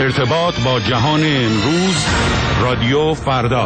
ارتباط با جهان امروز، رادیو فردا.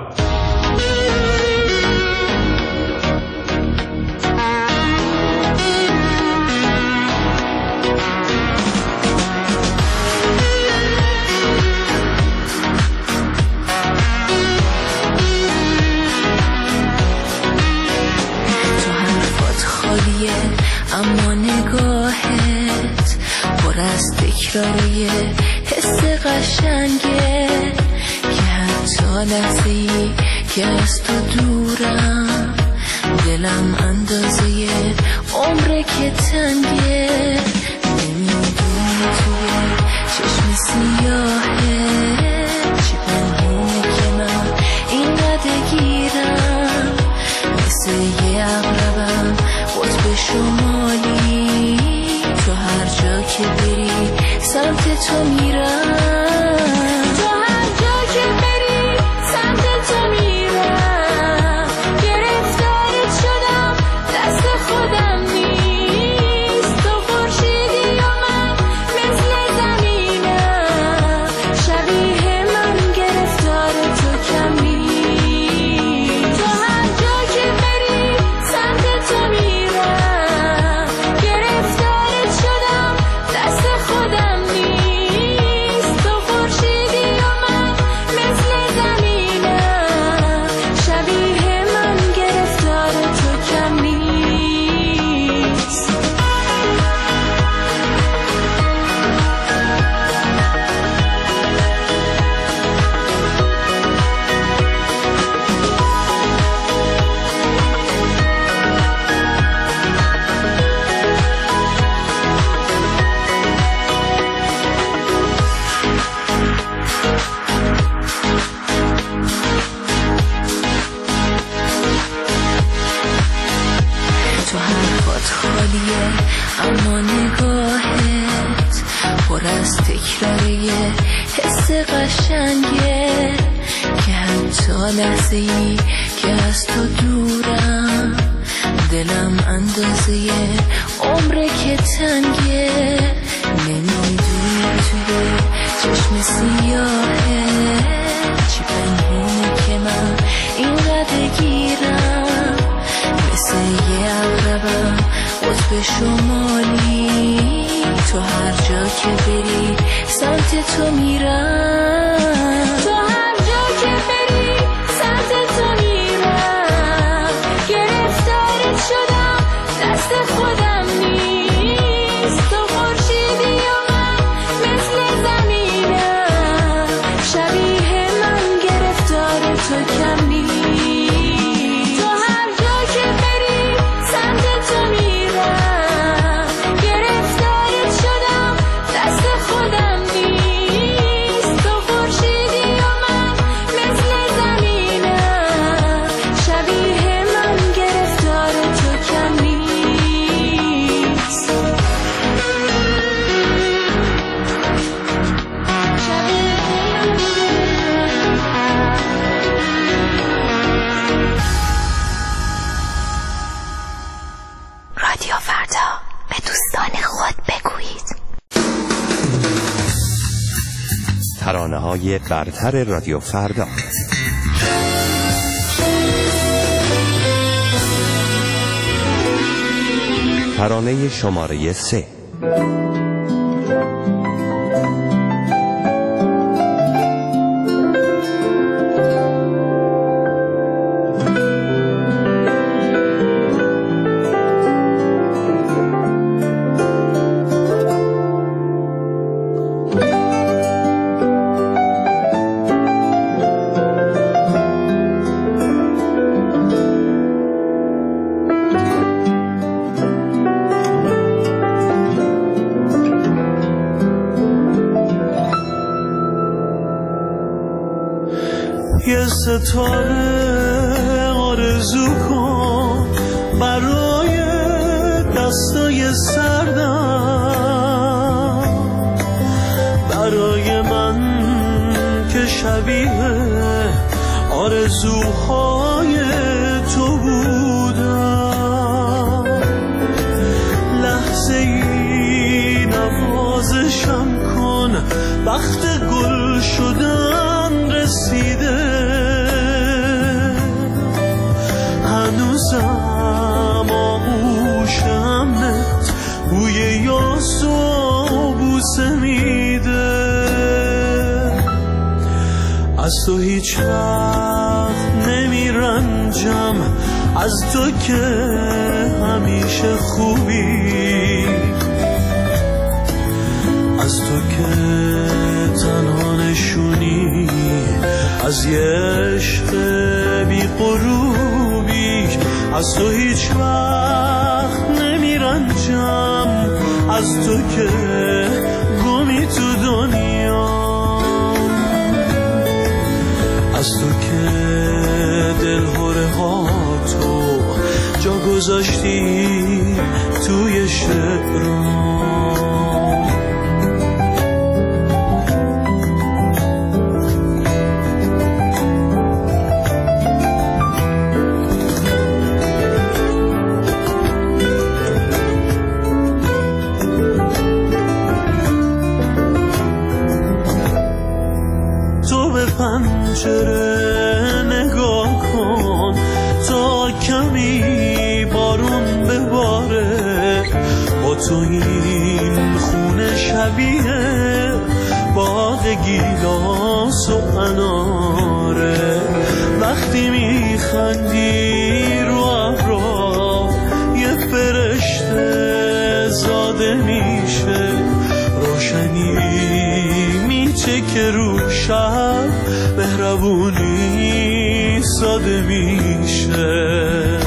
اما نگاهت پر از تکراری حس قشنگه که حتی لحظه‌ای که از تو دورم دلم اندازه عمره که تنگه. نمیدونی توی چشم سیاهه چی پنهونه که من اینقدر گیرم، مثل یه عقربم قطب شمالی، تو هر جا که بری سمت تو میرم، تو هر جا که بری سمت تو میرم. گرفتارت شدم دست خودم نیست، تو خورشیدی و من مثل زمینم، شبیه من گرفتار تو کم نیست. تو هر جا که بری سمت تو میرم، اما نگاهت پر از تکراری حس قشنگه که حتی لحظه‌ای که از تو دورم دلم اندازه عمره که تنگه. نمیدونی توی چشم سیاهه چی پنهونه که من اینقدر گیرم، مثل یه عقربم قطب شمالی، تو هر جا که بری سمت تو میرم، تو هر جا که بری سمت تو میرم. گرفتارت شدم دست خودم نیست، تو خورشیدی و من مثل زمینم، شبیه من گرفتار تو کم نیست. تو هر جا که بری سمت تو میرم، گرفتارت شدم دست خودم نیست، تو خورشیدی و من مثل زمینم، شبیه من گرفتار تو کم نیست. رادیو فردا، به دوستان خود بگویید. ترانه‌های برتر رادیو فردا. ترانه شماره 3. یه ستاره آرزو کن برای دستای سردم، برای من که شبیه آرزوهای تو بودم. لحظه ای نوازشم کن وقت گل شدن رسیده، هنوزم آغوش امنت بوی یاس و بوسه میده. از تو هیچ وقت نمیرنجم، از تو که همیشه خوبی، از تو که تنها نشونی از یه عشق بی غروبی. از تو هیچ وقت نمیرنجم، از تو که گمی تو دنیا، از تو که دلهره ها تو جا گذاشتی توی شعرام. پنجره نگاه کن تا کمی بارون بباره، با تو این خونه شبیه باغ گیلاس و اناره. وقتی میخندی رو ابرا یه فرشته زاده میشه، روشنی میچه که رو شب مهربونی ساده میشه.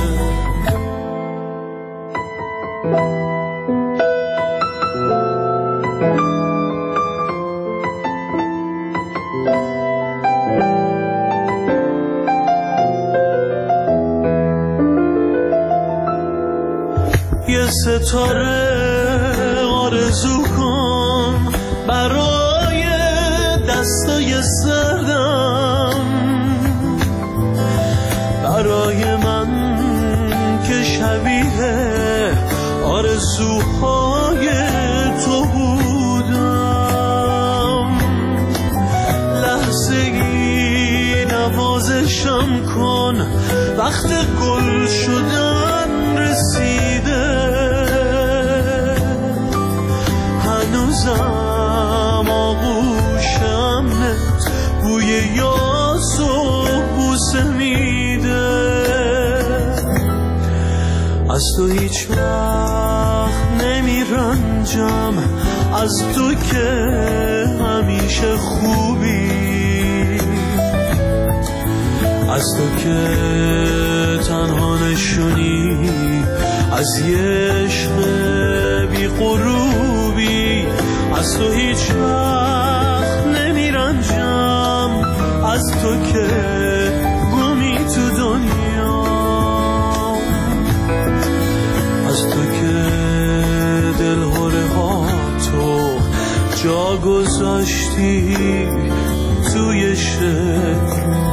یه ستاره آرزو کن برای دستای سردم، برای من که شبیه آرزوهای تو بودم. لحظه‌ای نوازشم کن، وقت گل شدن رسیده، هنوزم آغوشم نت بوی یاس و بوسه میده. از تو هیچ وقت نمیرنجم، از تو که همیشه خوبی، از تو که تنها نشونی از یه عشق بی غروبی. از تو هیچ وقت نمیرنجم، از تو که گمی تو دنیا، از تو که دلهره ها تو جا گذاشتی توی شعر.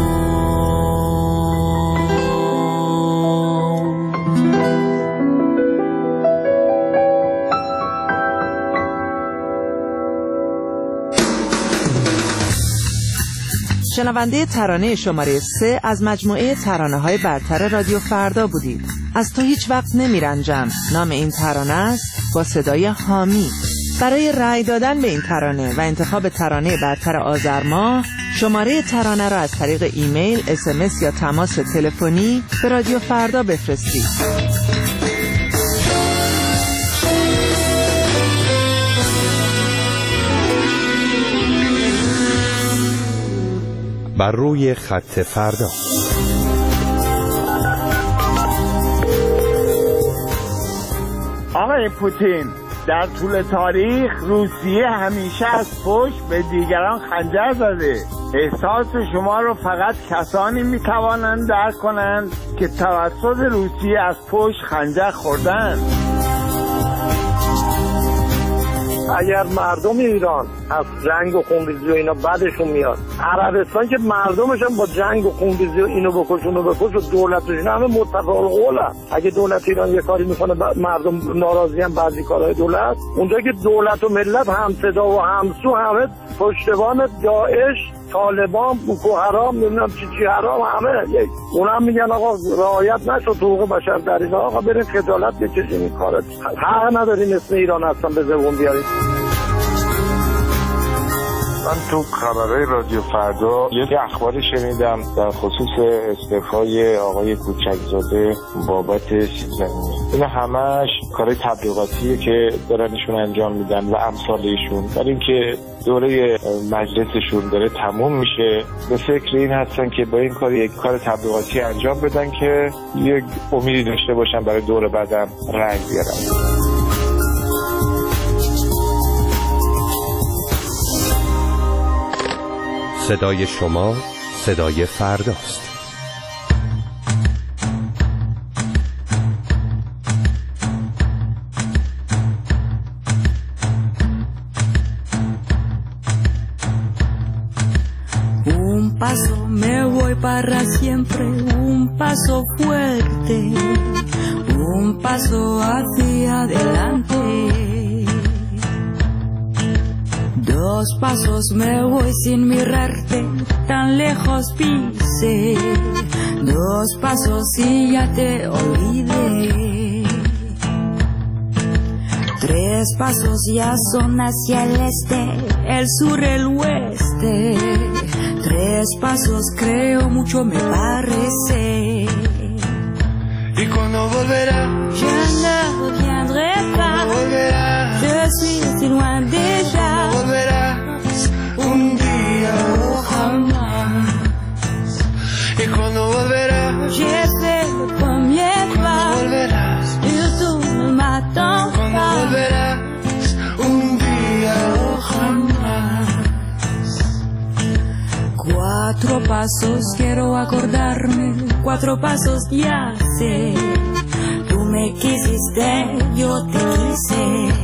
شنونده ترانه شماره 3 از مجموعه ترانه‌های برتر رادیو فردا بودید. از تو هیچ وقت نمیرنجم نام این ترانه است، با صدای حامی. برای رأی دادن به این ترانه و انتخاب ترانه برتر آذر ماه، شماره ترانه را از طریق ایمیل، SMS یا تماس تلفنی به رادیو فردا بفرستید. بر روی خط فردا. آقای پوتین، در طول تاریخ روسیه همیشه از پشت به دیگران خنجر زده. احساس شما رو فقط کسانی میتوانند درک کنند که توسط روسیه از پشت خنجر خوردند. اگر مردم ایران از جنگ و خونریزی و اینا بعدشون میاد، عربستان که مردمش هم با جنگ و خونریزی و اینو بکش اونو بکش و دولتشون همه متفق القولن. اگه دولت ایران یه کاری میکنه مردم ناراضی هم بعضی کارهای دولت، اونجا که دولت و ملت هم صدا و همسو همه پشتبان داعش، طالبان، بوکو حرام، نمیدونم چی حرام، همه اونم میگن آقا رعایت نشد حقوق بشر در ایران، آقا برید خجالت بکشین. این کارت حق ندارین اسم ایران هستن به زبون بیارید. من تو خبرهای رادیو فردا یه اخباری شنیدم در خصوص استعفای آقای کوچکزاده بابت سیب زمینی. این همش کارهای تبلیغاتیه که دارن ایشون انجام میدن و امثال ایشون، برای اینکه دوره مجلسشون داره تموم میشه به فکر این هستن که با این کار یک کار تبلیغاتی انجام بدن که یک امیدی داشته باشن برای دوره بعدم رنگ بیارن. صدای شما صدای فرداست. Un paso me voy para siempre, un paso fuerte, un paso hacia adelante. Dos pasos me voy sin mirarte, tan lejos pise. Dos pasos y ya te olvidé. Tres pasos ya son hacia el este, el sur, el oeste. Tres pasos creo mucho me parece. ¿Y cuando volverá? Je ne reviendrai pas. Volverás. Je suis si loin déjà. Volverás un día o jamás. ¿Y cuando volverás? J'ai fait le premier pas. Volverás. Y tú ne m'attends Cuando pas. volverás un día o jamás. Cuatro pasos quiero acordarme, cuatro pasos ya sé. Tú me quisiste, yo te quise.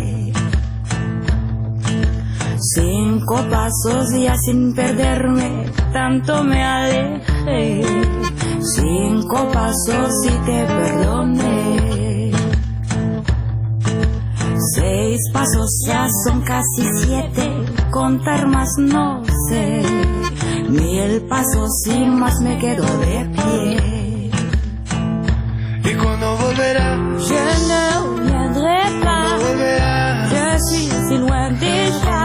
Cinco pasos ya sin perderme, tanto me alejé. Cinco pasos y te perdoné. Seis pasos ya son casi 7, contar más no sé. 1000 pasos y más me quedo de pie. ¿Y cuando volverás? Je ne reviendrai pas. Volverás. Je suis si loin déjà.